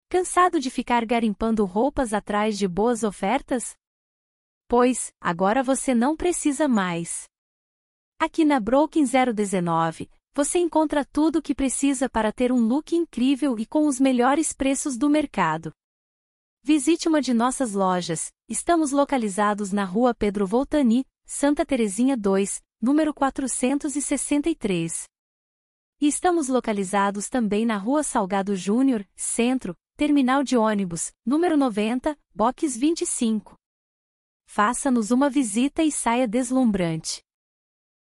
Cansado de ficar garimpando roupas atrás de boas ofertas? Pois, agora você não precisa mais. Aqui na Brooklyn 019, você encontra tudo o que precisa para ter um look incrível e com os melhores preços do mercado. Visite uma de nossas lojas. Estamos localizados na Rua Pedro Voltani, Santa Terezinha 2, número 463. E estamos localizados também na Rua Salgado Júnior, Centro, Terminal de ônibus, número 90, box 25. Faça-nos uma visita e saia deslumbrante.